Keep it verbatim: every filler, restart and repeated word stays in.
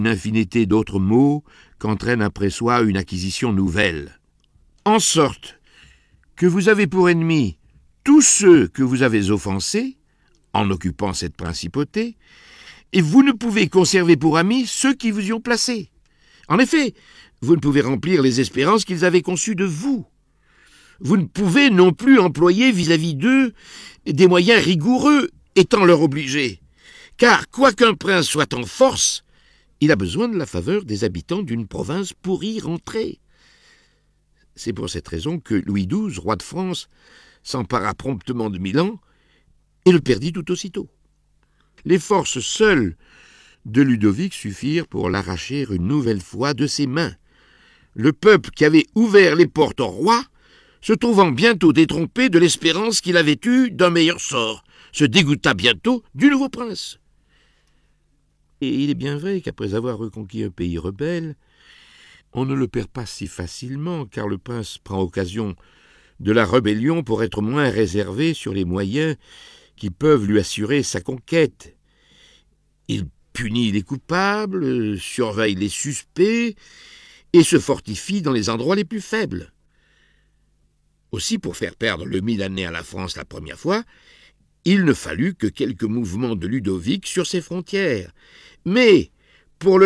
une infinité d'autres maux qu'entraîne après soi une acquisition nouvelle. En sorte que vous avez pour ennemis tous ceux que vous avez offensés, en occupant cette principauté, et vous ne pouvez conserver pour amis ceux qui vous y ont placés. En effet, vous ne pouvez remplir les espérances qu'ils avaient conçues de vous. Vous ne pouvez non plus employer vis-à-vis d'eux des moyens rigoureux, étant leur obligé. Car, quoiqu'un prince soit en force, il a besoin de la faveur des habitants d'une province pour y rentrer. C'est pour cette raison que Louis douze, roi de France, s'empara promptement de Milan et le perdit tout aussitôt. Les forces seules de Ludovic suffirent pour l'arracher une nouvelle fois de ses mains. Le peuple qui avait ouvert les portes au roi, se trouvant bientôt détrompé de l'espérance qu'il avait eue d'un meilleur sort, se dégoûta bientôt du nouveau prince. Et il est bien vrai qu'après avoir reconquis un pays rebelle, on ne le perd pas si facilement, car le prince prend occasion de la rébellion pour être moins réservé sur les moyens qui peuvent lui assurer sa conquête. Il punit les coupables, surveille les suspects et se fortifie dans les endroits les plus faibles. Aussi, pour faire perdre le Milanais à la France la première fois, il ne fallut que quelques mouvements de Ludovic sur ses frontières. Mais, pour le